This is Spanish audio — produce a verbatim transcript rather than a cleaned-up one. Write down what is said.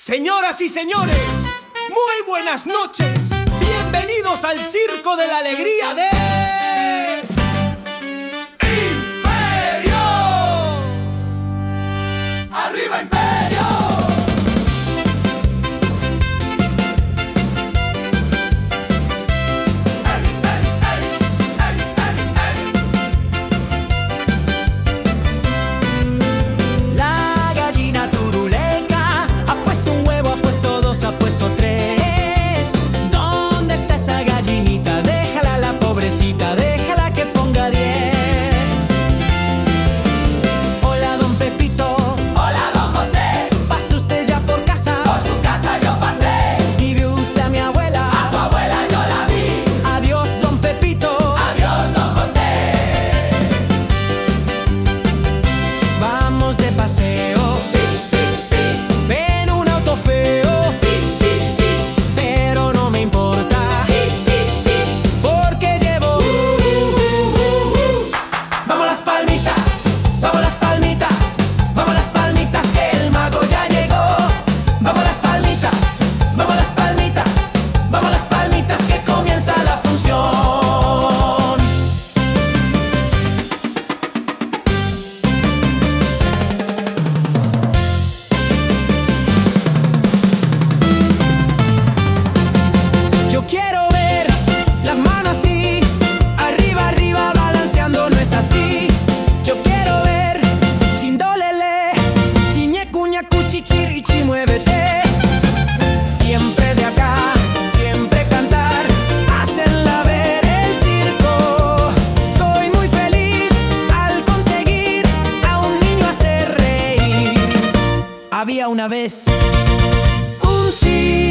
Señoras y señores, muy buenas noches. Bienvenidos al Circo de la Alegría de... ¡Imperio! ¡Arriba, Imperio! Quiero ver las manos así, arriba, arriba, balanceando, no es así. Yo quiero ver chindolele, chiñe, cuña, cuchichirichi, muévete. Siempre de acá, siempre cantar, hacenla ver el circo. Soy muy feliz al conseguir a un niño hacer reír. Había una vez un circo